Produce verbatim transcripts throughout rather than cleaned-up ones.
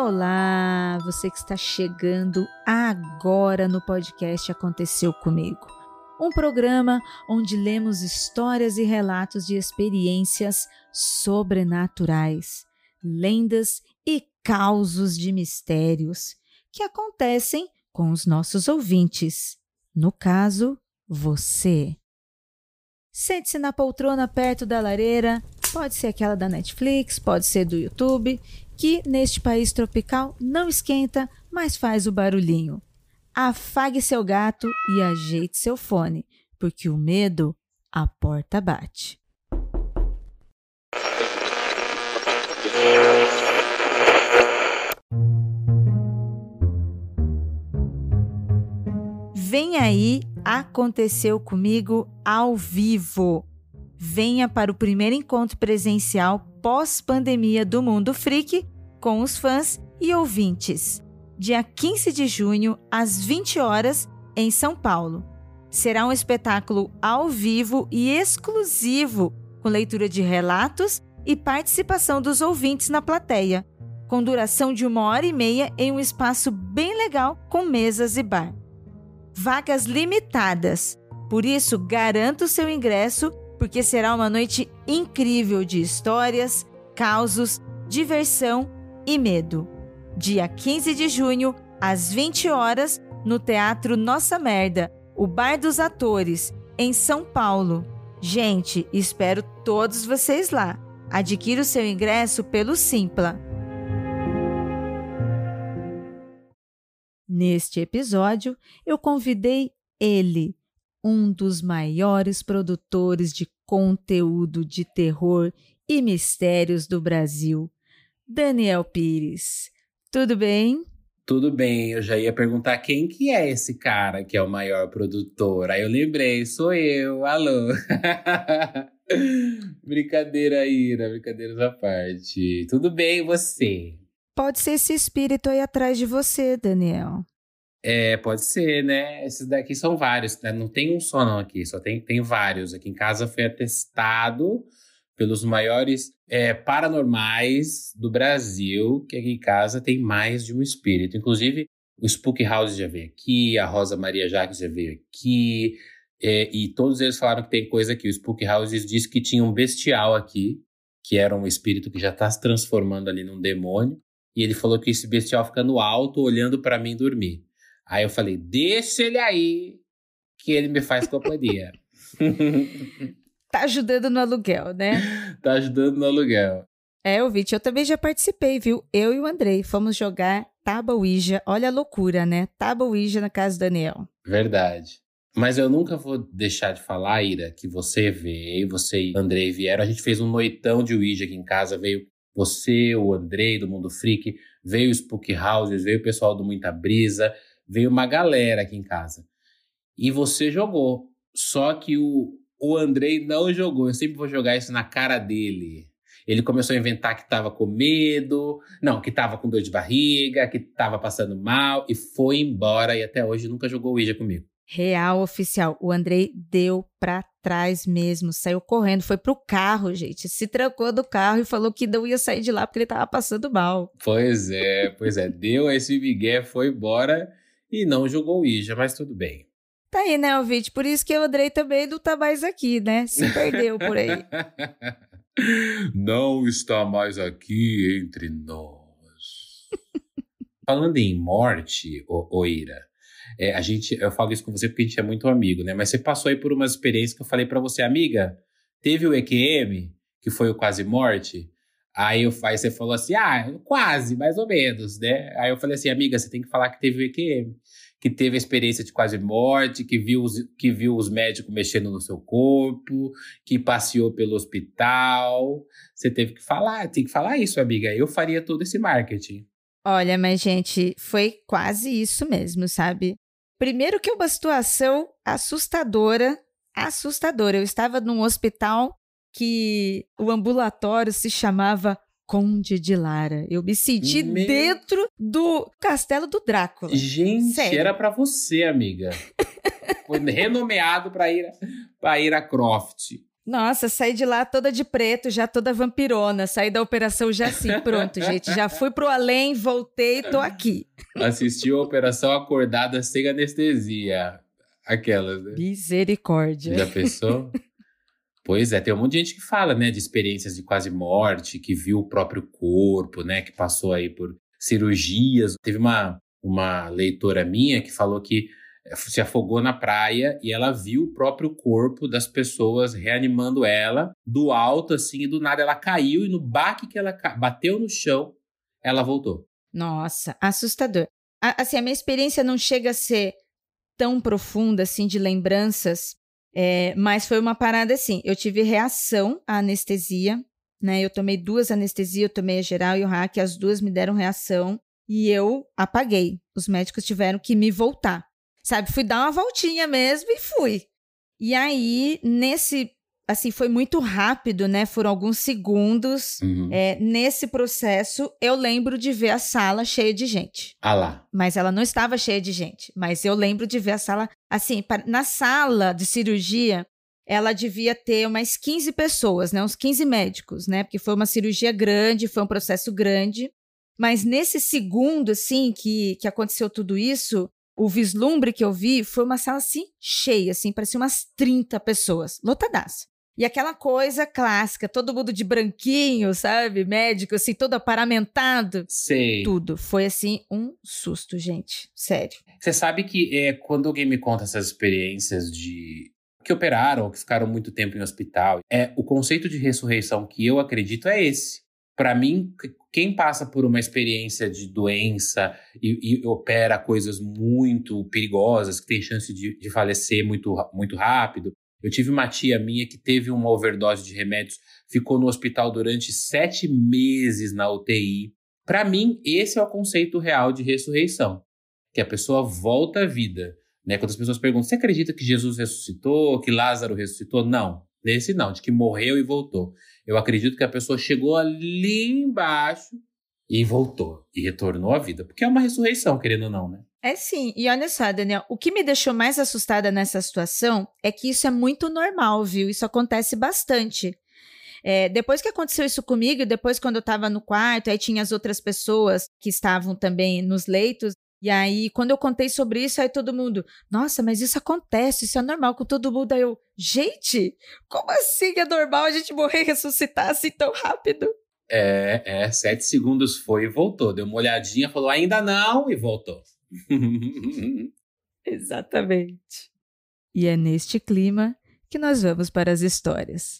Olá, você que está chegando agora no podcast Aconteceu Comigo. Um programa onde lemos histórias e relatos de experiências sobrenaturais, lendas e causos de mistérios que acontecem com os nossos ouvintes. No caso, você. Sente-se na poltrona perto da lareira, pode ser aquela da Netflix, pode ser do YouTube, que neste país tropical não esquenta, mas faz o barulhinho. Afague seu gato e ajeite seu fone, porque o medo, a porta bate. Vem aí, Aconteceu Comigo ao vivo. Venha para o primeiro encontro presencial pós-pandemia do Mundo Freak com os fãs e ouvintes. Dia quinze de junho, às vinte horas, em São Paulo. Será um espetáculo ao vivo e exclusivo, com leitura de relatos e participação dos ouvintes na plateia, com duração de uma hora e meia em um espaço bem legal com mesas e bar. Vagas limitadas, por isso garanta o seu ingresso, porque será uma noite incrível de histórias, causos, diversão e medo. Dia quinze de junho, às vinte horas, no Teatro Nossa Merda, o Bar dos Atores, em São Paulo. Gente, espero todos vocês lá. Adquira o seu ingresso pelo Simpla. Neste episódio, eu convidei ele, um dos maiores produtores de conteúdo de terror e mistérios do Brasil, Daniel Pires. Tudo bem? Tudo bem, eu já ia perguntar quem que é esse cara que é o maior produtor. Aí eu lembrei, sou eu, alô. Brincadeira, Ira, brincadeiras à parte. Tudo bem, e você? Pode ser esse espírito aí atrás de você, Daniel. É, pode ser, né? Esses daqui são vários, né? Não tem um só não aqui, só tem, tem vários. Aqui em casa foi atestado pelos maiores é, paranormais do Brasil, que aqui em casa tem mais de um espírito. Inclusive, o Spook House já veio aqui, a Rosa Maria Jacques já veio aqui, é, e todos eles falaram que tem coisa aqui. O Spook House disse que tinha um bestial aqui, que era um espírito que já está se transformando ali num demônio, e ele falou que esse bestial fica no alto, olhando para mim dormir. Aí eu falei, deixa ele aí, que ele me faz companhia. Tá ajudando no aluguel, né? Tá ajudando no aluguel. É, ouvinte, eu também já participei, viu? Eu e o Andrei fomos jogar Tábua Ouija. Olha a loucura, né? Tábua Ouija na casa do Daniel. Verdade. Mas eu nunca vou deixar de falar, Ira, que você veio, você e o Andrei vieram. A gente fez um noitão de Ouija aqui em casa. Veio você, o Andrei do Mundo Freak, veio o Spook Houses, veio o pessoal do Muita Brisa, veio uma galera aqui em casa. E você jogou. Só que o, o Andrei não jogou. Eu sempre vou jogar isso na cara dele. Ele começou a inventar que tava com medo, não, que tava com dor de barriga, que tava passando mal, e foi embora. E até hoje nunca jogou Ouija comigo. Real oficial. O Andrei deu pra trás mesmo. Saiu correndo, foi pro carro, gente. Se trancou do carro e falou que não ia sair de lá porque ele tava passando mal. Pois é, pois é. Deu esse migué, foi embora e não jogou Ouija, mas tudo bem. Tá aí, né, ouvinte? Por isso que o Andrei também não tá mais aqui, né? Se perdeu por aí. Não está mais aqui entre nós. Falando em morte, ô, ô Ira, é, a gente, eu falo isso com você porque a gente é muito amigo, né? Mas você passou aí por umas experiências que eu falei pra você, amiga, teve o E Q M, que foi o quase morte. Aí, eu, aí você falou assim, ah, quase, mais ou menos, né? Aí eu falei assim, amiga, você tem que falar que teve o E Q M, que teve a experiência de quase morte, que viu, os, que viu os médicos mexendo no seu corpo, que passeou pelo hospital. Você teve que falar, tem que falar isso, amiga. Eu faria todo esse marketing. Olha, mas, gente, foi quase isso mesmo, sabe? Primeiro que é uma situação assustadora, assustadora. Eu estava num hospital que o ambulatório se chamava Conde de Lara. Eu me senti Meu... dentro do castelo do Drácula. Gente, Sério. Era pra você, amiga. Foi renomeado pra ir, pra ir a Croft. Nossa, saí de lá toda de preto, já toda vampirona. Saí da operação já assim, pronto, gente. Já fui pro além, voltei e tô aqui. Assistiu a operação acordada sem anestesia. Aquelas, né? Misericórdia. Já pensou? Pois é, tem um monte de gente que fala, né, de experiências de quase morte, que viu o próprio corpo, né, que passou aí por cirurgias. Teve uma, uma leitora minha que falou que se afogou na praia e ela viu o próprio corpo das pessoas reanimando ela do alto, assim, e do nada ela caiu e no baque que ela ca- bateu no chão, ela voltou. Nossa, assustador. A- Assim, a minha experiência não chega a ser tão profunda, assim, de lembranças, é, mas foi uma parada assim. Eu tive reação à anestesia, né? Eu tomei duas anestesias, eu tomei a geral e o hack, as duas me deram reação e eu apaguei. Os médicos tiveram que me voltar. Sabe, fui dar uma voltinha mesmo e fui. E aí, nesse, assim, foi muito rápido, né? Foram alguns segundos. Uhum. É, nesse processo, eu lembro de ver a sala cheia de gente. Ah lá. Mas ela não estava cheia de gente. Mas eu lembro de ver a sala, assim, pa- na sala de cirurgia, ela devia ter umas quinze pessoas, né? Uns quinze médicos, né? Porque foi uma cirurgia grande, foi um processo grande. Mas nesse segundo, assim, que, que aconteceu tudo isso, o vislumbre que eu vi foi uma sala, assim, cheia, assim, parecia umas trinta pessoas, lotadaça. E aquela coisa clássica, todo mundo de branquinho, sabe? Médico, assim, todo aparamentado. Sei. Tudo. Foi, assim, um susto, gente. Sério. Você sabe que é, quando alguém me conta essas experiências de que operaram ou que ficaram muito tempo em hospital, é o conceito de ressurreição que eu acredito é esse. Para mim, c- quem passa por uma experiência de doença e, e opera coisas muito perigosas, que tem chance de, de falecer muito, ra- muito rápido. Eu tive uma tia minha que teve uma overdose de remédios, ficou no hospital durante sete meses na U T I. Para mim, esse é o conceito real de ressurreição, que a pessoa volta à vida, né? Quando as pessoas perguntam, você acredita que Jesus ressuscitou, que Lázaro ressuscitou? Não, nesse não, de que morreu e voltou. Eu acredito que a pessoa chegou ali embaixo e voltou, e retornou à vida, porque é uma ressurreição, querendo ou não, né? É sim, e olha só, Daniel, o que me deixou mais assustada nessa situação é que isso é muito normal, viu? Isso acontece bastante. É, depois que aconteceu isso comigo, depois quando eu estava no quarto, aí tinha as outras pessoas que estavam também nos leitos, e aí quando eu contei sobre isso, aí todo mundo, nossa, mas isso acontece, isso é normal com todo mundo. Aí eu, gente, como assim é normal a gente morrer e ressuscitar assim tão rápido? É, é, sete segundos foi e voltou. Deu uma olhadinha, falou ainda não e voltou. Exatamente. E é neste clima que nós vamos para as histórias.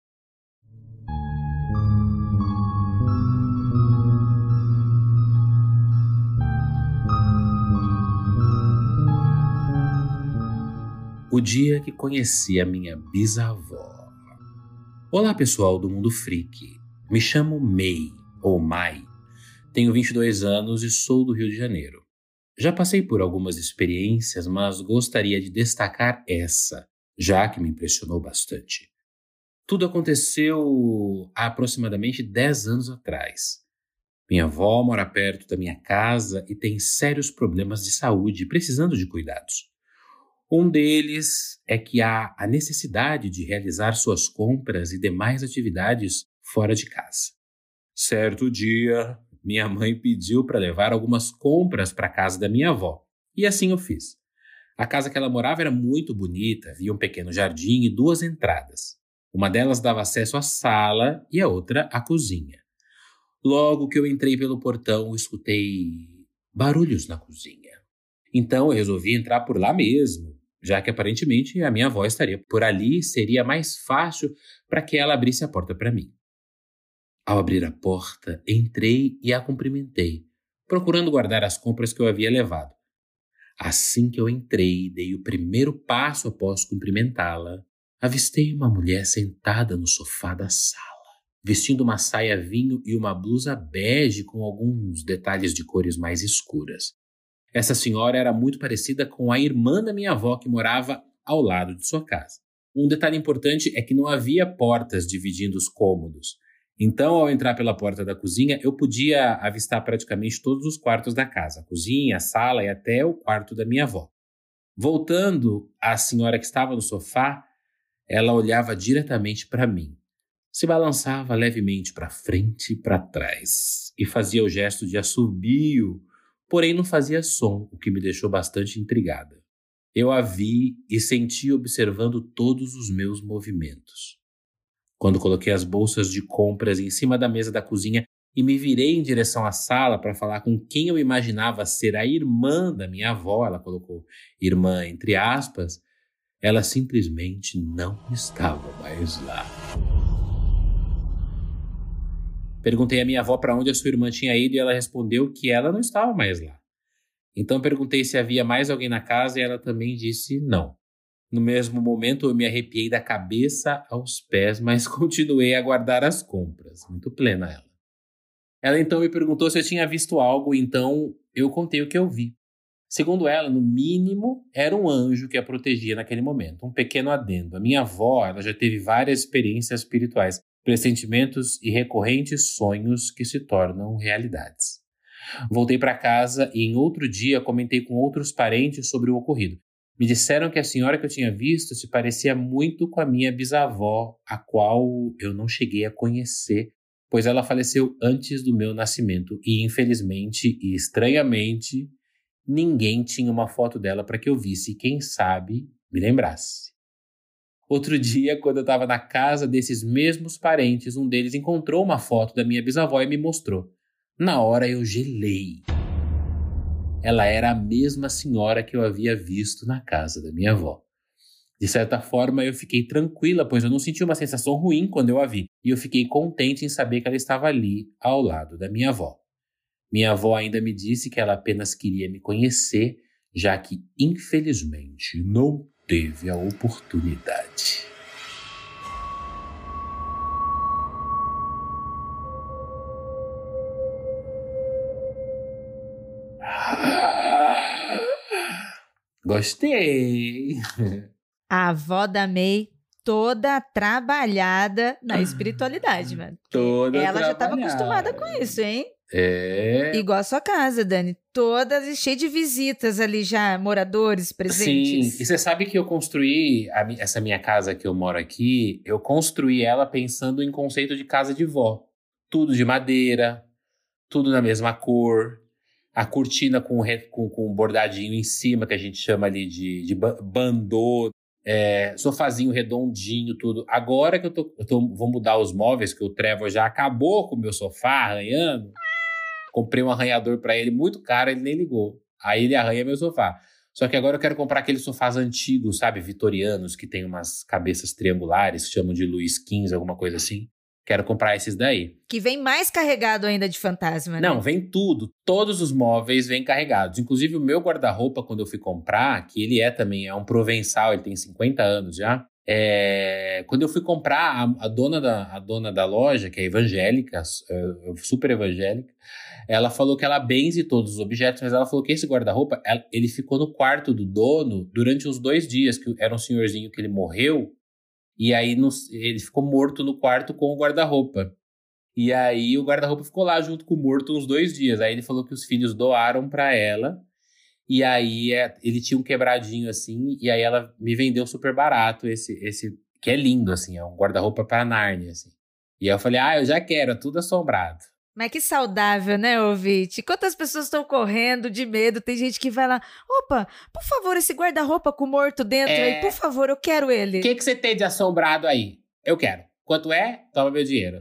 O dia que conheci a minha bisavó. Olá, pessoal do Mundo Freak. Me chamo May, ou Mai. Tenho vinte e dois anos e sou do Rio de Janeiro. Já passei por algumas experiências, mas gostaria de destacar essa, já que me impressionou bastante. Tudo aconteceu há aproximadamente dez anos atrás. Minha avó mora perto da minha casa e tem sérios problemas de saúde, precisando de cuidados. Um deles é que há a necessidade de realizar suas compras e demais atividades fora de casa. Certo dia, minha mãe pediu para levar algumas compras para a casa da minha avó, e assim eu fiz. A casa que ela morava era muito bonita, havia um pequeno jardim e duas entradas. Uma delas dava acesso à sala e a outra à cozinha. Logo que eu entrei pelo portão, escutei barulhos na cozinha. Então eu resolvi entrar por lá mesmo, já que aparentemente a minha avó estaria por ali e seria mais fácil para que ela abrisse a porta para mim. Ao abrir a porta, entrei e a cumprimentei, procurando guardar as compras que eu havia levado. Assim que eu entrei e dei o primeiro passo após cumprimentá-la, avistei uma mulher sentada no sofá da sala, vestindo uma saia vinho e uma blusa bege com alguns detalhes de cores mais escuras. Essa senhora era muito parecida com a irmã da minha avó que morava ao lado de sua casa. Um detalhe importante é que não havia portas dividindo os cômodos. Então, ao entrar pela porta da cozinha, eu podia avistar praticamente todos os quartos da casa. A cozinha, a sala e até o quarto da minha avó. Voltando à senhora que estava no sofá, Ela olhava diretamente para mim, se balançava levemente para frente e para trás e fazia o gesto de assobio, porém não fazia som, o que me deixou bastante intrigada. Eu a vi e senti observando todos os meus movimentos. Quando coloquei as bolsas de compras em cima da mesa da cozinha e me virei em direção à sala para falar com quem eu imaginava ser a irmã da minha avó, ela colocou irmã entre aspas, ela simplesmente não estava mais lá. Perguntei à minha avó para onde a sua irmã tinha ido e ela respondeu que ela não estava mais lá. Então perguntei se havia mais alguém na casa e ela também disse não. No mesmo momento eu me arrepiei da cabeça aos pés, mas continuei a guardar as compras. Muito plena ela. Ela então me perguntou se eu tinha visto algo, então eu contei o que eu vi. Segundo ela, no mínimo, era um anjo que a protegia naquele momento. Um pequeno adendo. A minha avó ela já teve várias experiências espirituais, pressentimentos e recorrentes sonhos que se tornam realidades. Voltei para casa e em outro dia comentei com outros parentes sobre o ocorrido. Me disseram que a senhora que eu tinha visto se parecia muito com a minha bisavó, a qual eu não cheguei a conhecer, pois ela faleceu antes do meu nascimento e, infelizmente e estranhamente, ninguém tinha uma foto dela para que eu visse e, quem sabe, me lembrasse. Outro dia, quando eu estava na casa desses mesmos parentes, um deles encontrou uma foto da minha bisavó e me mostrou. Na hora eu gelei. Ela era a mesma senhora que eu havia visto na casa da minha avó. De certa forma, eu fiquei tranquila, pois eu não senti uma sensação ruim quando eu a vi, e eu fiquei contente em saber que ela estava ali, ao lado da minha avó. Minha avó ainda me disse que ela apenas queria me conhecer, já que, infelizmente, não teve a oportunidade. Gostei! A avó da May toda trabalhada na espiritualidade, mano. Toda Ela já estava trabalhada. acostumada com isso, hein? É. Igual a sua casa, Dani. Toda cheia de visitas ali já, moradores presentes. Sim, e você sabe que eu construí a mi- essa minha casa que eu moro aqui, eu construí ela pensando em conceito de casa de vó. Tudo de madeira, tudo na mesma cor, a cortina com, re- com, com um bordadinho em cima, que a gente chama ali de, de ba- bandô, é, sofazinho redondinho, tudo. Agora que eu, tô, eu tô- vou mudar os móveis, que o Trevor já acabou com o meu sofá arranhando, comprei um arranhador pra ele muito caro, ele nem ligou. Aí ele arranha meu sofá. Só que agora eu quero comprar aqueles sofás antigos, sabe, vitorianos, que tem umas cabeças triangulares, que chamam de Luiz quinze, alguma coisa assim. Quero comprar esses daí. Que vem mais carregado ainda de fantasma, né? Não, vem tudo. Todos os móveis vêm carregados. Inclusive o meu guarda-roupa, quando eu fui comprar, que ele é também, é um provençal, ele tem cinquenta anos já. É, quando eu fui comprar, a, a, dona da, a dona da loja, que é evangélica, é, super evangélica, ela falou que ela benze todos os objetos, mas ela falou que esse guarda-roupa, ela- ele ficou no quarto do dono durante uns dois dias, que era um senhorzinho que ele morreu, e aí no- ele ficou morto no quarto com o guarda-roupa. E aí o guarda-roupa ficou lá junto com o morto uns dois dias. Aí ele falou que os filhos doaram pra ela. E aí é, ele tinha um quebradinho assim. E aí ela me vendeu super barato esse, esse que é lindo, assim. É um guarda-roupa pra Nárnia, assim. E aí eu falei, ah, eu já quero, é tudo assombrado. Mas que saudável, né, ouvinte? Quantas pessoas estão correndo de medo? Tem gente que vai lá, opa, por favor, esse guarda-roupa com morto dentro É. aí, por favor, eu quero ele. O que, que você tem de assombrado aí? Eu quero. Quanto é? Toma meu dinheiro.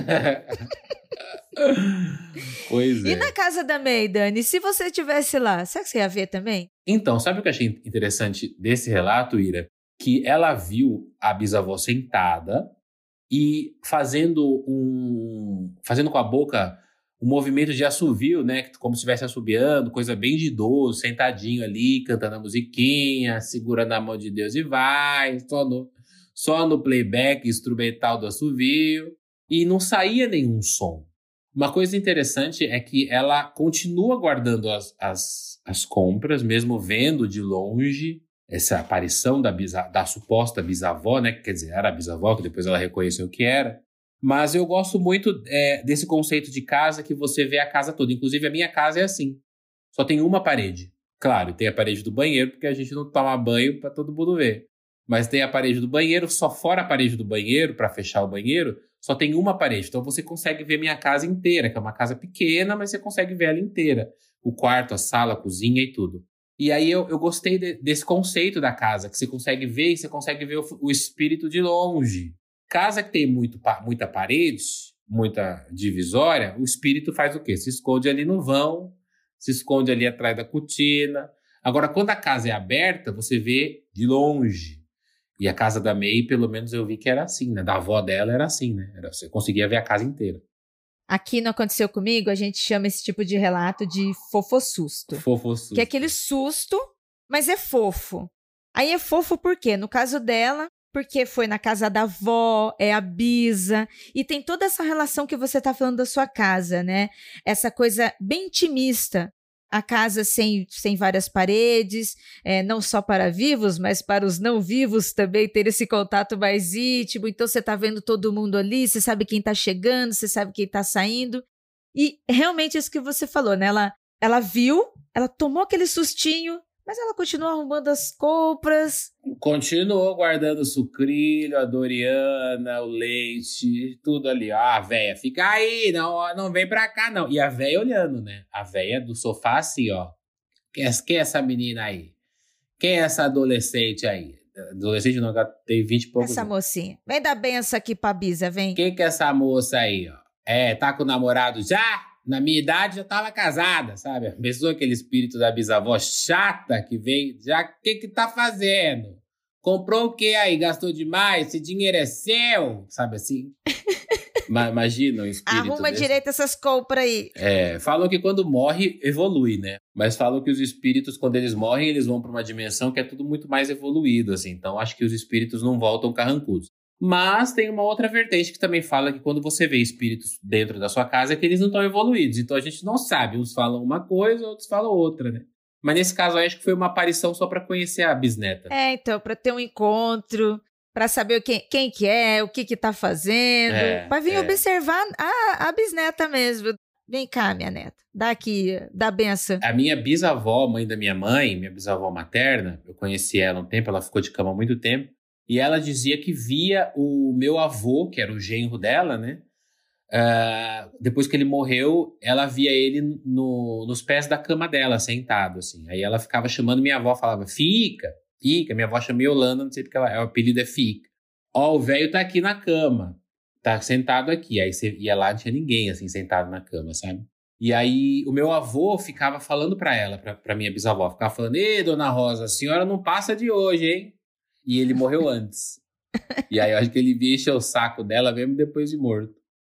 Pois é. E na casa da May, Dani, se você estivesse lá, será que você ia ver também? Então, sabe o que eu achei interessante desse relato, Ira? Que ela viu a bisavó sentada e fazendo um... fazendo com a boca um movimento de assovio, né? Como se estivesse assobiando, coisa bem de idoso, sentadinho ali, cantando a musiquinha, segurando a mão de Deus e vai, só no, só no playback instrumental do assovio. E não saía nenhum som. Uma coisa interessante é que ela continua guardando as, as, as compras, mesmo vendo de longe essa aparição da, bisa, da suposta bisavó, né? Quer dizer, era a bisavó, que depois ela reconheceu que era. Mas eu gosto muito é, desse conceito de casa, que você vê a casa toda. Inclusive, a minha casa é assim. Só tem uma parede. Claro, tem a parede do banheiro, porque a gente não toma banho para todo mundo ver. Mas tem a parede do banheiro, só fora a parede do banheiro, para fechar o banheiro, só tem uma parede. Então você consegue ver minha casa inteira, que é uma casa pequena, mas você consegue ver ela inteira. O quarto, a sala, a cozinha e tudo. E aí eu, eu gostei de, desse conceito da casa, que você consegue ver e você consegue ver o, o espírito de longe. Casa que tem muito, muita parede, muita divisória, o espírito faz o quê? Se esconde ali no vão, se esconde ali atrás da cortina. Agora, quando a casa é aberta, você vê de longe. E a casa da May, pelo menos eu vi que era assim, né? Da avó dela era assim, né? Era, você conseguia ver a casa inteira. Aqui no Aconteceu Comigo, a gente chama esse tipo de relato de fofossusto. Fofossusto. Que é aquele susto, mas é fofo. Aí é fofo por quê? No caso dela, porque foi na casa da avó, é a bisa, e tem toda essa relação que você tá falando da sua casa, né? Essa coisa bem intimista. A casa sem, sem várias paredes, é, não só para vivos, mas para os não vivos também ter esse contato mais íntimo. Então você está vendo todo mundo ali, você sabe quem está chegando, você sabe quem está saindo. E realmente isso que você falou, né? Ela, ela viu, ela tomou aquele sustinho, mas ela continuou arrumando as compras. Continuou guardando o sucrilho, a Doriana, o leite, tudo ali. Ah, a véia, fica aí, não, não vem pra cá, não. E a véia olhando, né? A véia do sofá assim, ó. Quem é, quem é essa menina aí? Quem é essa adolescente aí? Adolescente não, ela tem vinte e poucos Essa anos. mocinha. Vem dar benção aqui pra Bisa, vem. Quem que é essa moça aí, ó? É, tá com o namorado já? Na minha idade já tava casada, sabe? Pensou aquele espírito da bisavó chata que vem, já o que que tá fazendo? Comprou o que aí? Gastou demais? Esse dinheiro é seu? Sabe assim? Imagina o espírito Arruma desse. direito essas compras aí. É, falam que quando morre, evolui, né? Mas falam que os espíritos, quando eles morrem, eles vão pra uma dimensão que é tudo muito mais evoluído, assim. Então, acho que os espíritos não voltam carrancudos. Mas tem uma outra vertente que também fala que quando você vê espíritos dentro da sua casa é que eles não estão evoluídos. Então a gente não sabe. Uns falam uma coisa, outros falam outra, né? Mas nesse caso eu acho que foi uma aparição só para conhecer a bisneta. É, então, para ter um encontro, para saber quem, quem que é, o que que tá fazendo. É, para vir é. observar a, a bisneta mesmo. Vem cá, minha neta. Dá aqui, dá benção. A minha bisavó, mãe da minha mãe, minha bisavó materna, eu conheci ela um tempo, ela ficou de cama há muito tempo. E ela dizia que via o meu avô, que era o genro dela, né? Uh, depois que ele morreu, ela via ele no, nos pés da cama dela, sentado, assim. Aí ela ficava chamando minha avó, falava, fica, fica. Minha avó chama Yolanda, não sei porque ela, o apelido é fica. Ó, o velho tá aqui na cama, tá sentado aqui. Aí você ia lá, não tinha ninguém, assim, sentado na cama, sabe? E aí o meu avô ficava falando pra ela, pra, pra minha bisavó, ficava falando, ê, dona Rosa, a senhora não passa de hoje, hein? E ele morreu antes. E aí eu acho que ele via encher o saco dela mesmo depois de morto.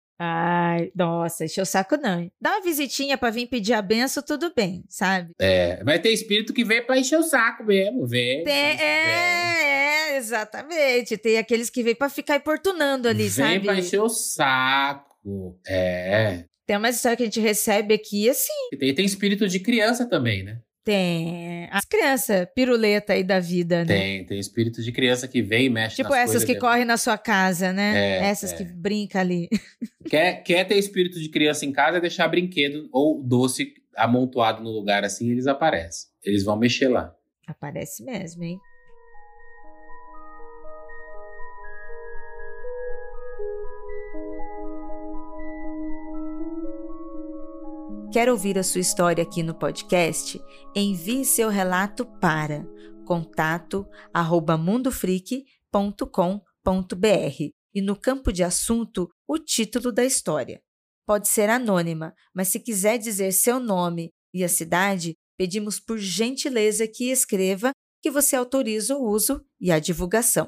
Ai, nossa, encheu o saco não. Dá uma visitinha pra vir pedir a benção, tudo bem, sabe? É, vai ter espírito que vem pra encher o saco mesmo, vem. Tem, é, é, exatamente. Tem aqueles que vêm pra ficar importunando ali, vem sabe? Vem pra encher o saco, é. Tem uma história que a gente recebe aqui, assim. Tem, tem espírito de criança também, né? Tem. As crianças piruleta aí da vida, né? Tem, tem espírito de criança que vem e mexe tipo nas essas coisas que de... correm na sua casa, né? É, essas é. que brincam ali. Quer, quer ter espírito de criança em casa é deixar brinquedo ou doce amontoado no lugar assim, eles aparecem. Eles vão mexer lá. Aparece mesmo, hein? Quer ouvir a sua história aqui no podcast? Envie seu relato para contato arroba mundofreak ponto com ponto br e no campo de assunto, o título da história. Pode ser anônima, mas se quiser dizer seu nome e a cidade, pedimos por gentileza que escreva que você autoriza o uso e a divulgação.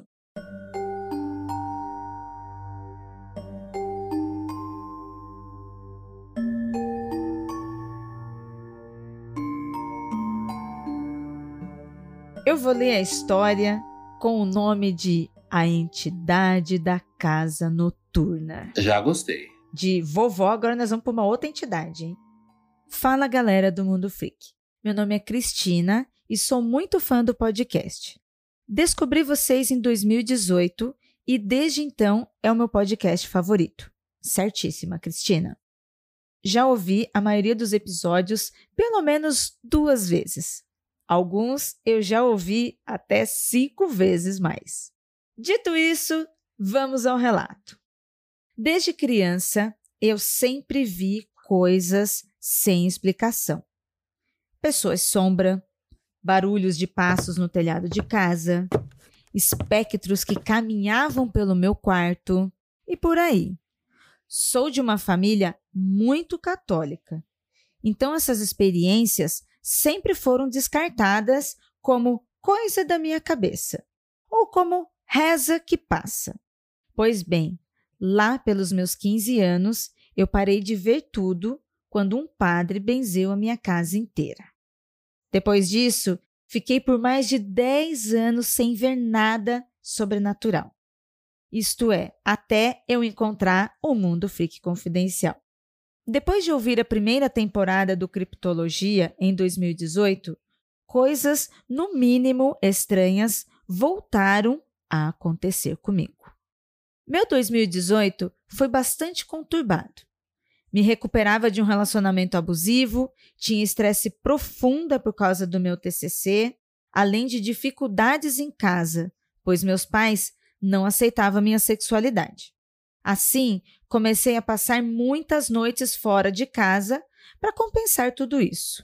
Eu vou ler a história com o nome de A Entidade da Casa Noturna. Já gostei. De vovó, agora nós vamos para uma outra entidade, hein? Fala, galera do Mundo Freak. Meu nome é Cristina e sou muito fã do podcast. Descobri vocês em dois mil e dezoito e desde então é o meu podcast favorito. Certíssima, Cristina. Já ouvi a maioria dos episódios pelo menos duas vezes. Alguns eu já ouvi até cinco vezes mais. Dito isso, vamos ao relato. Desde criança, eu sempre vi coisas sem explicação. Pessoas sombra, barulhos de passos no telhado de casa, espectros que caminhavam pelo meu quarto e por aí. Sou de uma família muito católica, então essas experiências sempre foram descartadas como coisa da minha cabeça ou como reza que passa. Pois bem, lá pelos meus quinze anos, eu parei de ver tudo quando um padre benzeu a minha casa inteira. Depois disso, fiquei por mais de dez anos sem ver nada sobrenatural. Isto é, até eu encontrar o Mundo Freak Confidencial. Depois de ouvir a primeira temporada do Criptologia, em dois mil e dezoito, coisas, no mínimo, estranhas voltaram a acontecer comigo. Meu dois mil e dezoito foi bastante conturbado. Me recuperava de um relacionamento abusivo, tinha estresse profunda por causa do meu T C C, além de dificuldades em casa, pois meus pais não aceitavam minha sexualidade. Assim, comecei a passar muitas noites fora de casa para compensar tudo isso.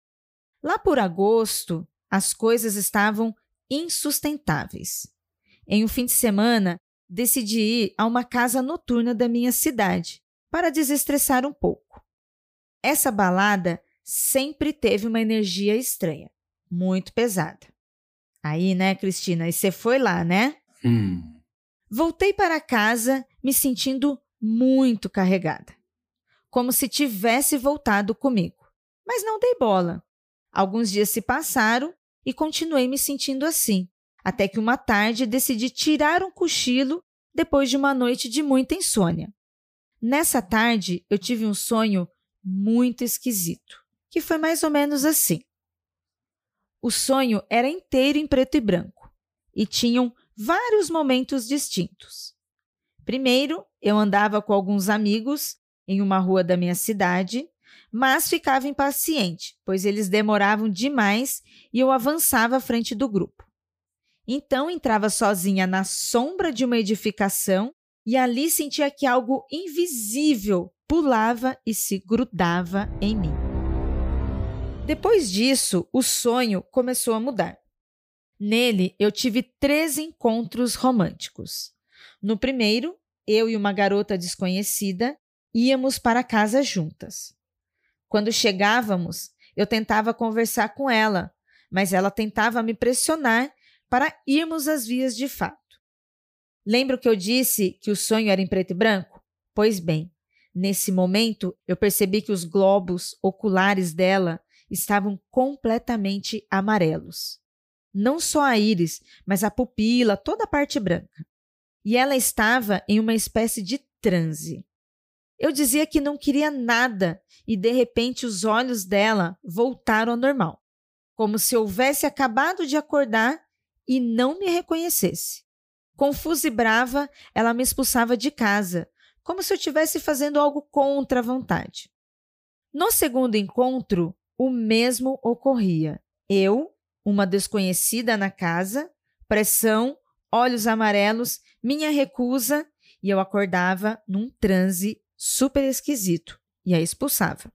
Lá por agosto, as coisas estavam insustentáveis. Em um fim de semana, decidi ir a uma casa noturna da minha cidade para desestressar um pouco. Essa balada sempre teve uma energia estranha, muito pesada. Aí, né, Cristina? E você foi lá, né? Hum. Voltei para casa me sentindo muito carregada, como se tivesse voltado comigo. Mas não dei bola. Alguns dias se passaram e continuei me sentindo assim, até que uma tarde decidi tirar um cochilo depois de uma noite de muita insônia. Nessa tarde, eu tive um sonho muito esquisito, que foi mais ou menos assim. O sonho era inteiro em preto e branco e tinham vários momentos distintos. Primeiro, eu andava com alguns amigos em uma rua da minha cidade, mas ficava impaciente, pois eles demoravam demais e eu avançava à frente do grupo. Então, entrava sozinha na sombra de uma edificação e ali sentia que algo invisível pulava e se grudava em mim. Depois disso, o sonho começou a mudar. Nele, eu tive três encontros românticos. No primeiro, eu e uma garota desconhecida íamos para casa juntas. Quando chegávamos, eu tentava conversar com ela, mas ela tentava me pressionar para irmos às vias de fato. Lembra que eu disse que o sonho era em preto e branco? Pois bem, nesse momento eu percebi que os globos oculares dela estavam completamente amarelos. Não só a íris, mas a pupila, toda a parte branca. E ela estava em uma espécie de transe. Eu dizia que não queria nada e, de repente, os olhos dela voltaram ao normal, como se houvesse acabado de acordar e não me reconhecesse. Confusa e brava, ela me expulsava de casa, como se eu estivesse fazendo algo contra a vontade. No segundo encontro, o mesmo ocorria. Eu, uma desconhecida na casa, pressão, olhos amarelos, minha recusa, e eu acordava num transe super esquisito e a expulsava.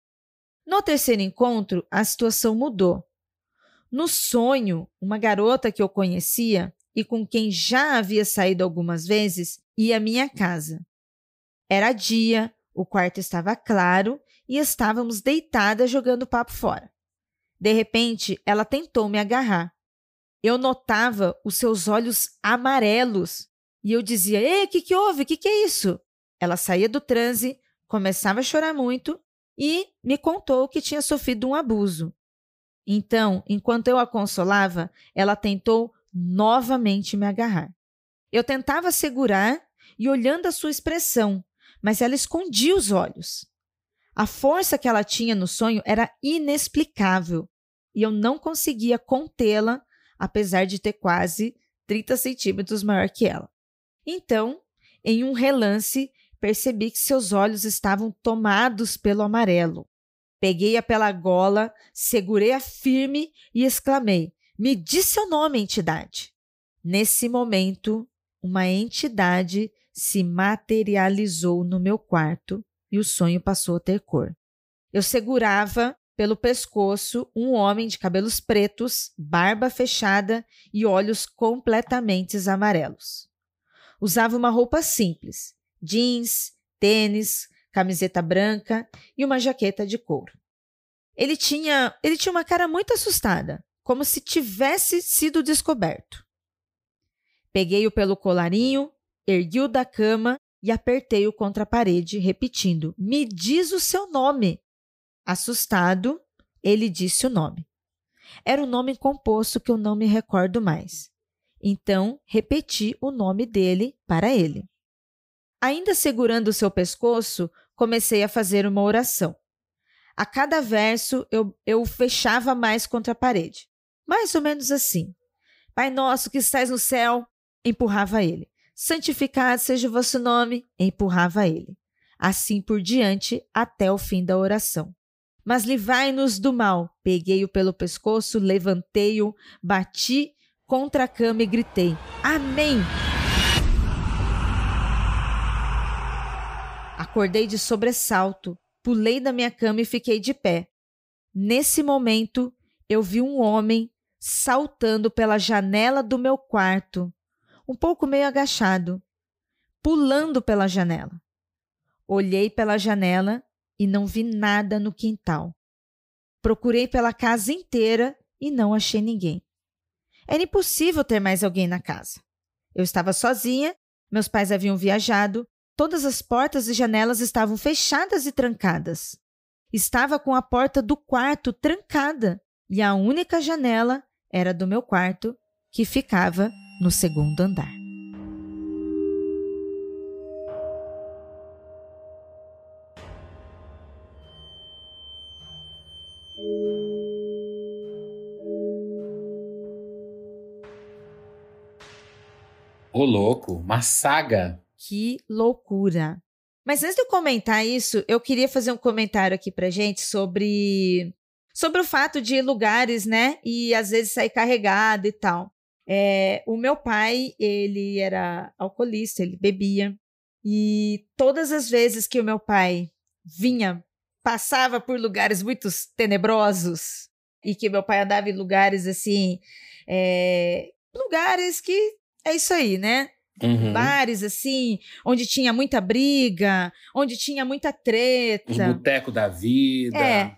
No terceiro encontro, a situação mudou. No sonho, uma garota que eu conhecia e com quem já havia saído algumas vezes ia à minha casa. Era dia, o quarto estava claro e estávamos deitadas jogando papo fora. De repente, ela tentou me agarrar. Eu notava os seus olhos amarelos e eu dizia: "Ei, o que, que houve? O que, que é isso?" Ela saía do transe, começava a chorar muito e me contou que tinha sofrido um abuso. Então, enquanto eu a consolava, ela tentou novamente me agarrar. Eu tentava segurar e olhando a sua expressão, mas ela escondia os olhos. A força que ela tinha no sonho era inexplicável e eu não conseguia contê-la, apesar de ter quase trinta centímetros maior que ela. Então, em um relance, percebi que seus olhos estavam tomados pelo amarelo. Peguei-a pela gola, segurei-a firme e exclamei: me diz seu nome, entidade. Nesse momento, uma entidade se materializou no meu quarto e o sonho passou a ter cor. Eu segurava pelo pescoço um homem de cabelos pretos, barba fechada e olhos completamente amarelos. Usava uma roupa simples, jeans, tênis, camiseta branca e uma jaqueta de couro. Ele tinha, ele tinha uma cara muito assustada, como se tivesse sido descoberto. Peguei-o pelo colarinho, ergui-o da cama e apertei-o contra a parede, repetindo: me diz o seu nome. Assustado, ele disse o nome. Era um nome composto que eu não me recordo mais. Então, repeti o nome dele para ele. Ainda segurando o seu pescoço, comecei a fazer uma oração. A cada verso, eu, eu o fechava mais contra a parede. Mais ou menos assim. Pai nosso que estás no céu, empurrava ele. Santificado seja o vosso nome, empurrava ele. Assim por diante, até o fim da oração. Mas livrai-nos do mal. Peguei-o pelo pescoço, levantei-o, bati contra a cama e gritei: Amém! Acordei de sobressalto, pulei da minha cama e fiquei de pé. Nesse momento, eu vi um homem saltando pela janela do meu quarto, um pouco meio agachado, pulando pela janela. Olhei pela janela e não vi nada no quintal. Procurei pela casa inteira e não achei ninguém. Era impossível ter mais alguém na casa. Eu estava sozinha, meus pais haviam viajado, todas as portas e janelas estavam fechadas e trancadas. Estava com a porta do quarto trancada e a única janela era do meu quarto, que ficava no segundo andar. Ô, louco, uma saga. Que loucura! Mas antes de eu comentar isso, eu queria fazer um comentário aqui pra gente sobre, sobre o fato de lugares, né? E às vezes sair carregado e tal. É, o meu pai, ele era alcoolista, ele bebia. E todas as vezes que o meu pai vinha, passava por lugares muito tenebrosos, e que meu pai andava em lugares assim, é, lugares que é isso aí, né? Uhum. Bares, assim, onde tinha muita briga, onde tinha muita treta. Os botecos da vida. É.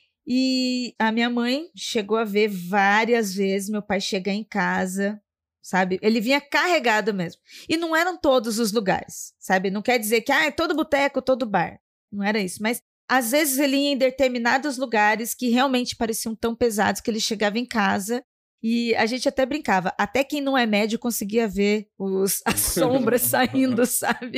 E a minha mãe chegou a ver várias vezes meu pai chegar em casa, sabe? Ele vinha carregado mesmo. E não eram todos os lugares, sabe? Não quer dizer que ah, é todo boteco, todo bar. Não era isso. Mas às vezes ele ia em determinados lugares que realmente pareciam tão pesados que ele chegava em casa. E a gente até brincava, até quem não é médio conseguia ver os, as sombras saindo, sabe?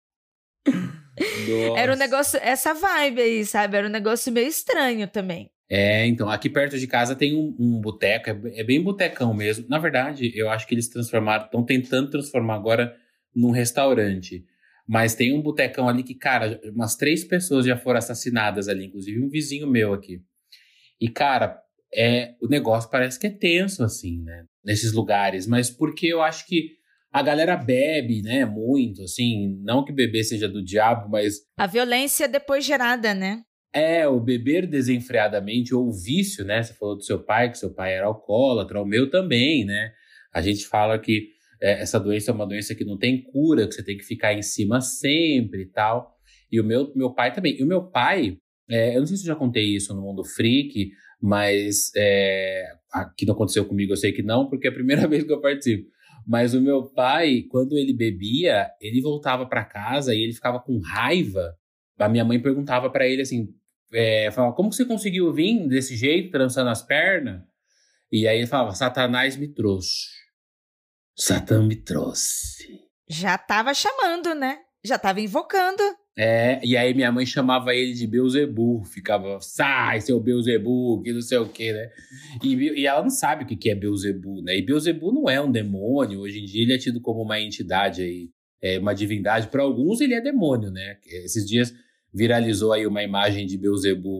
Nossa. Era um negócio, essa vibe aí, sabe? Era um negócio meio estranho também. É, então, aqui perto de casa tem um, um boteco, é, é bem botecão mesmo. Na verdade, eu acho que eles transformaram, estão tentando transformar agora num restaurante. Mas tem um botecão ali que, cara, umas três pessoas já foram assassinadas ali, inclusive um vizinho meu aqui. E, cara... É, o negócio parece que é tenso, assim, né? Nesses lugares. Mas porque eu acho que a galera bebe, né? Muito, assim. Não que beber seja do diabo, mas... A violência depois gerada, né? É, o beber desenfreadamente, ou o vício, né? Você falou do seu pai, que seu pai era alcoólatra. O meu também, né? A gente fala que é, essa doença é uma doença que não tem cura, que você tem que ficar em cima sempre e tal. E o meu, meu pai também. E o meu pai... É, eu não sei se eu já contei isso no Mundo Freak... Mas é, aqui não aconteceu comigo, eu sei que não, porque é a primeira vez que eu participo. Mas o meu pai, quando ele bebia, ele voltava para casa e ele ficava com raiva. A minha mãe perguntava para ele assim, é, falava, como que você conseguiu vir desse jeito, trançando as pernas? E aí ele falava, Satanás me trouxe. Satã me trouxe. Já tava chamando, né? Já tava invocando. É, e aí minha mãe chamava ele de Beelzebub, ficava, sai, seu Beelzebub, que não sei o que, né? E, e ela não sabe o que é Beelzebub, né? E Beelzebub não é um demônio, hoje em dia ele é tido como uma entidade aí, é uma divindade. Para alguns ele é demônio, né? Esses dias viralizou aí uma imagem de Beelzebub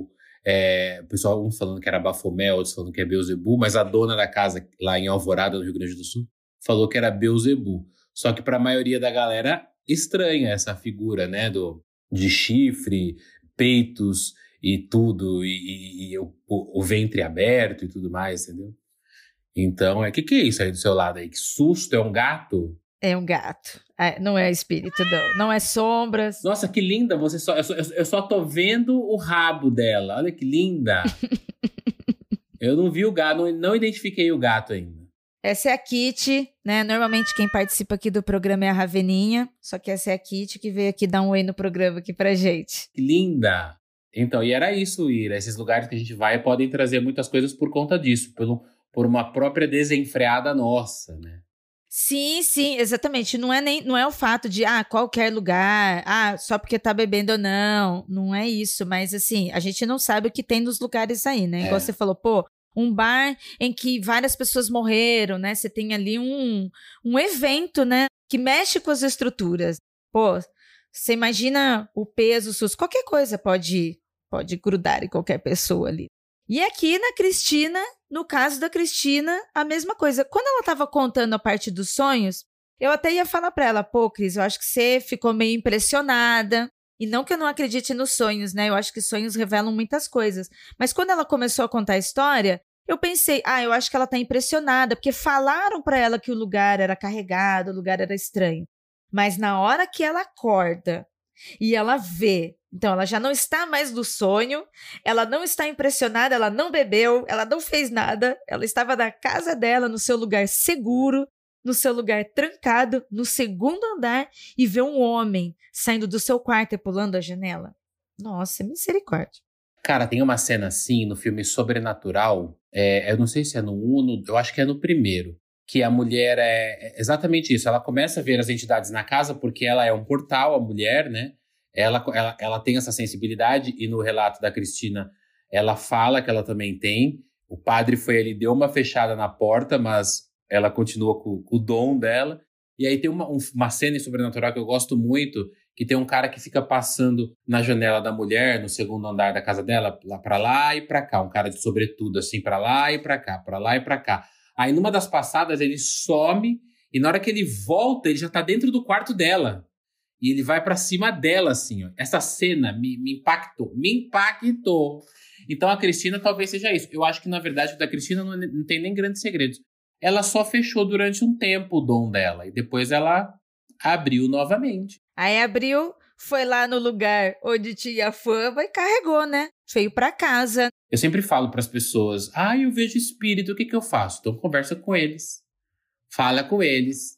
É, o pessoal, uns falando que era Bafomé, outros falando que é Beelzebub, mas a dona da casa lá em Alvorada, no Rio Grande do Sul, falou que era Beelzebub. Só que para a maioria da galera, estranha essa figura, né, do, de chifre, peitos e tudo, e, e, e o, o, o ventre aberto e tudo mais, entendeu? Então, o é, que, que é isso aí do seu lado aí? Que susto, é um gato? É um gato, é, não é espírito, não. Não é sombras. Nossa, que linda, você só, eu, só, eu só tô vendo o rabo dela, olha que linda. Eu não vi o gato, não, não identifiquei o gato ainda. Essa é a Kitty, né? Normalmente quem participa aqui do programa é a Raveninha, só que essa é a Kitty que veio aqui dar um oi no programa aqui pra gente. Que linda! Então, e era isso, Ira. Esses lugares que a gente vai podem trazer muitas coisas por conta disso, pelo, por uma própria desenfreada nossa, né? Sim, sim, exatamente. Não é, nem, não é o fato de, ah, qualquer lugar, ah, só porque tá bebendo ou não. Não é isso, mas assim, a gente não sabe o que tem nos lugares aí, né? É. Igual você falou, pô, um bar em que várias pessoas morreram, né? Você tem ali um, um evento, né? Que mexe com as estruturas. Pô, você imagina o peso, o susto, qualquer coisa pode, pode grudar em qualquer pessoa ali. E aqui na Cristina, no caso da Cristina, a mesma coisa. Quando ela estava contando a parte dos sonhos, eu até ia falar para ela, pô, Cris, eu acho que você ficou meio impressionada. E não que eu não acredite nos sonhos, né? Eu acho que sonhos revelam muitas coisas. Mas quando ela começou a contar a história, eu pensei, ah, eu acho que ela tá impressionada, porque falaram para ela que o lugar era carregado, o lugar era estranho. Mas na hora que ela acorda e ela vê, então ela já não está mais no sonho, ela não está impressionada, ela não bebeu, ela não fez nada, ela estava na casa dela, no seu lugar seguro, no seu lugar trancado, no segundo andar, e vê um homem saindo do seu quarto e pulando a janela. Nossa, misericórdia. Cara, tem uma cena assim no filme Sobrenatural, é, eu não sei se é no um, eu acho que é no primeiro, que a mulher é, é exatamente isso, ela começa a ver as entidades na casa porque ela é um portal, a mulher, né? Ela, ela, ela tem essa sensibilidade e no relato da Cristina, ela fala que ela também tem. O padre foi ali, deu uma fechada na porta, mas ela continua com, com o dom dela. E aí tem uma, um, uma cena em Sobrenatural que eu gosto muito, que tem um cara que fica passando na janela da mulher, no segundo andar da casa dela, lá pra lá e pra cá. Um cara de sobretudo, assim, pra lá e pra cá, pra lá e pra cá. Aí numa das passadas ele some e na hora que ele volta, ele já tá dentro do quarto dela. E ele vai pra cima dela, assim, ó. Essa cena me, me impactou, me impactou. Então a Cristina talvez seja isso. Eu acho que, na verdade, o da Cristina não, não tem nem grandes segredos. Ela só fechou durante um tempo o dom dela. E depois ela abriu novamente. Aí abriu, foi lá no lugar onde tinha fama e carregou, né? Veio pra casa. Eu sempre falo pras pessoas, ah, eu vejo espírito, o que que eu faço? Então conversa com eles. Fala com eles.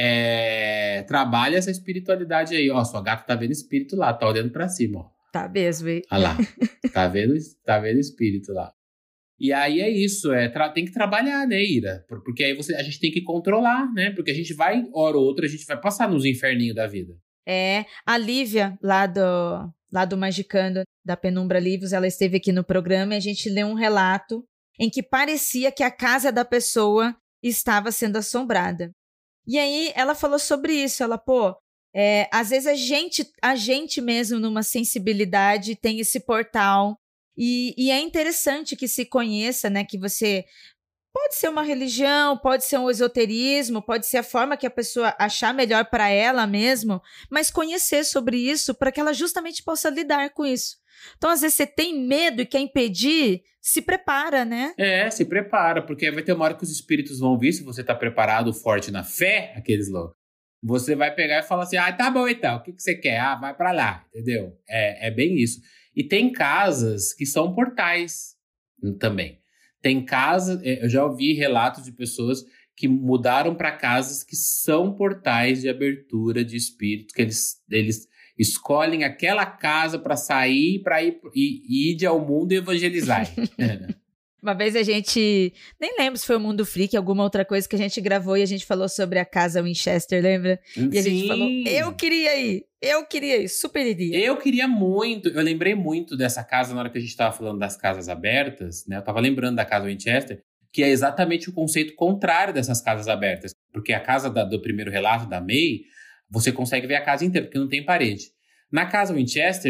É, trabalha essa espiritualidade aí. Ó, sua gata tá vendo espírito lá, tá olhando pra cima, ó. Tá mesmo, hein? Olha lá. Tá vendo, tá vendo espírito lá. E aí é isso, é, tra- tem que trabalhar, né, Ira? Por- Porque aí você, a gente tem que controlar, né? Porque a gente vai, hora ou outra, a gente vai passar nos inferninhos da vida. É, a Lívia, lá do, lá do Magicando, da Penumbra Livros, ela esteve aqui no programa e a gente leu um relato em que parecia que a casa da pessoa estava sendo assombrada. E aí ela falou sobre isso, ela, pô, é, às vezes a gente, a gente mesmo numa sensibilidade tem esse portal e, e é interessante que se conheça, né, que você... Pode ser uma religião, pode ser um esoterismo, pode ser a forma que a pessoa achar melhor para ela mesmo, mas conhecer sobre isso para que ela justamente possa lidar com isso. Então, às vezes, você tem medo e quer impedir, se prepara, né? É, se prepara, porque vai ter uma hora que os espíritos vão vir, se você tá preparado, forte na fé, aqueles loucos. Você vai pegar e falar assim, ah, tá bom então, o que, que você quer? Ah, vai pra lá, entendeu? É, é bem isso. E tem casas que são portais também. Tem casas, eu já ouvi relatos de pessoas que mudaram para casas que são portais de abertura de espíritos, que eles, eles escolhem aquela casa para sair, para ir, ir, ir ao mundo e evangelizar. Uma vez a gente, nem lembro se foi o Mundo Freak, alguma outra coisa que a gente gravou e a gente falou sobre a casa Winchester, lembra? E a Sim. gente falou, eu queria ir, eu queria ir, super iria. Eu queria muito, eu lembrei muito dessa casa na hora que a gente estava falando das casas abertas, né? Eu estava lembrando da casa Winchester, que é exatamente o conceito contrário dessas casas abertas. Porque a casa da, do primeiro relato da May, você consegue ver a casa inteira, porque não tem parede. Na casa Winchester,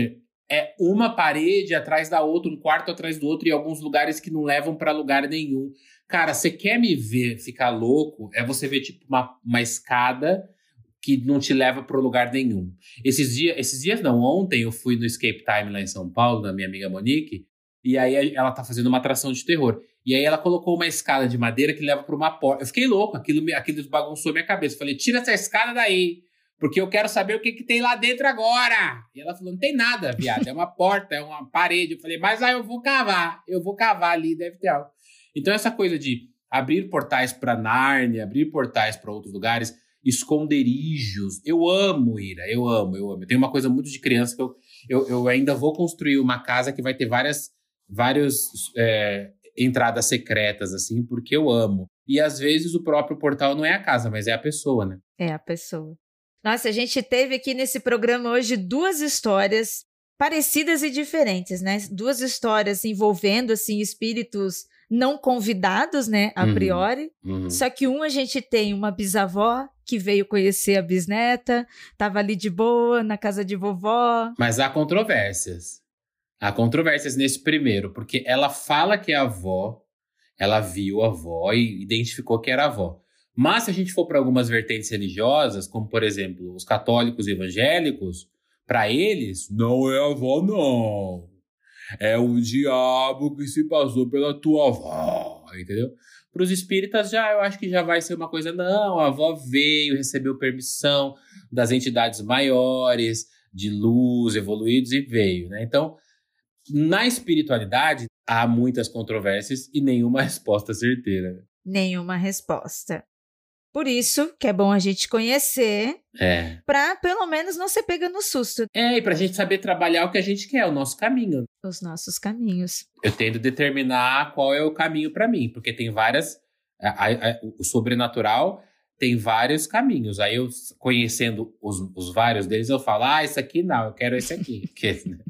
é uma parede atrás da outra, um quarto atrás do outro, e alguns lugares que não levam pra lugar nenhum. Cara, você quer me ver ficar louco? É você ver, tipo, uma, uma escada que não te leva para lugar nenhum. Esses dias, esses dias não, ontem eu fui no Escape Time lá em São Paulo, da minha amiga Monique, e aí ela tá fazendo uma atração de terror. E aí ela colocou uma escada de madeira que leva para uma porta. Eu fiquei louco, aquilo, aquilo bagunçou minha cabeça. Eu falei, tira essa escada daí, porque eu quero saber o que, que tem lá dentro agora. E ela falou, não tem nada, viado, é uma porta, é uma parede. Eu falei, mas aí eu vou cavar, eu vou cavar ali, deve ter algo. Então essa coisa de abrir portais para Nárnia, abrir portais para outros lugares, esconderijos. Eu amo, Ira, eu amo, eu amo. Eu tenho uma coisa muito de criança que eu, eu, eu ainda vou construir uma casa que vai ter várias, várias é, entradas secretas, assim, porque eu amo. E às vezes o próprio portal não é a casa, mas é a pessoa, né? É a pessoa. Nossa, a gente teve aqui nesse programa hoje duas histórias parecidas e diferentes, né? Duas histórias envolvendo, assim, espíritos não convidados, né, a priori. Uhum, uhum. Só que um a gente tem uma bisavó que veio conhecer a bisneta, tava ali de boa, na casa de vovó. Mas há controvérsias. Há controvérsias nesse primeiro, porque ela fala que é a avó, ela viu a avó e identificou que era a avó. Mas se a gente for para algumas vertentes religiosas, como, por exemplo, os católicos e evangélicos, para eles, não é a avó, não. É o diabo que se passou pela tua avó, entendeu? Para os espíritas, já, eu acho que já vai ser uma coisa, não, a avó veio, recebeu permissão das entidades maiores, de luz, evoluídos, e veio, né? Então, na espiritualidade, há muitas controvérsias e nenhuma resposta certeira. Nenhuma resposta. Por isso que é bom a gente conhecer, é. para pelo menos não ser pega no susto. É, e para a gente saber trabalhar o que a gente quer, o nosso caminho. Os nossos caminhos. Eu tento determinar qual é o caminho para mim, porque tem várias... A, a, a, o sobrenatural tem vários caminhos. Aí eu, conhecendo os, os vários deles, eu falo, ah, esse aqui não, eu quero esse aqui. que, né?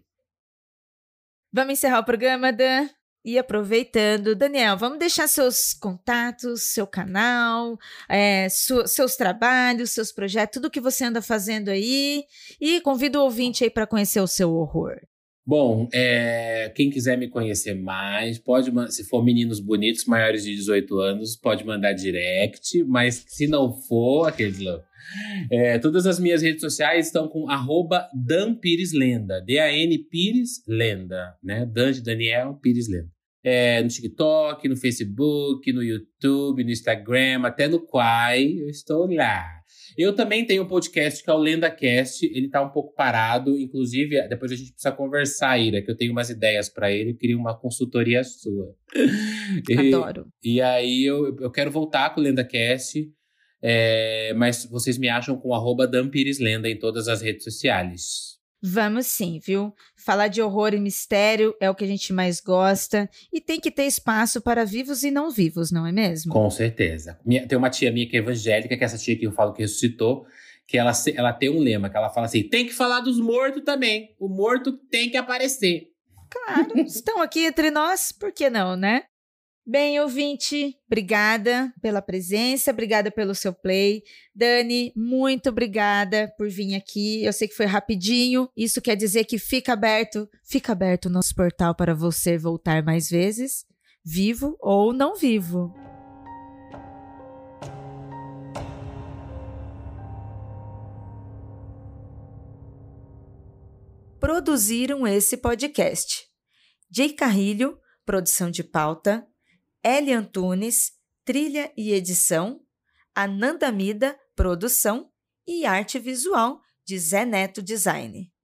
Vamos encerrar o programa, Dan? E aproveitando, Daniel, vamos deixar seus contatos, seu canal, é, su- seus trabalhos, seus projetos, tudo que você anda fazendo aí. E convido o ouvinte aí para conhecer o seu horror. Bom, é, quem quiser me conhecer mais, pode, se for meninos bonitos, maiores de dezoito anos, pode mandar direct, mas se não for, aqueles lá. É, todas as minhas redes sociais estão com arroba Dan Pires Lenda, D A N Pires Lenda, né? Dan de Daniel Pires Lenda. É, no TikTok, no Facebook, no YouTube, no Instagram, até no Quai, eu estou lá. Eu também tenho um podcast que é o LendaCast, ele tá um pouco parado, inclusive, depois a gente precisa conversar, Ira, que eu tenho umas ideias para ele, eu queria uma consultoria sua. Adoro. E, e aí eu, eu quero voltar com o LendaCast, é, mas vocês me acham com arroba Dan Pires Lenda em todas as redes sociais. Vamos sim, viu? Falar de horror e mistério é o que a gente mais gosta e tem que ter espaço para vivos e não vivos, não é mesmo? Com certeza. Minha, tem uma tia minha que é evangélica, que é essa tia que eu falo que ressuscitou, que ela, ela tem um lema, que ela fala assim, tem que falar dos mortos também, o morto tem que aparecer. Claro, estão aqui entre nós, por que não, né? Bem, ouvinte, obrigada pela presença, obrigada pelo seu play. Dani, muito obrigada por vir aqui. Eu sei que foi rapidinho, isso quer dizer que fica aberto, fica aberto o nosso portal para você voltar mais vezes, vivo ou não vivo. Produziram esse podcast: Jay Carrilho, produção de pauta, Eli Antunes, trilha e edição, Ananda Mida, produção e arte visual de Zé Neto Design.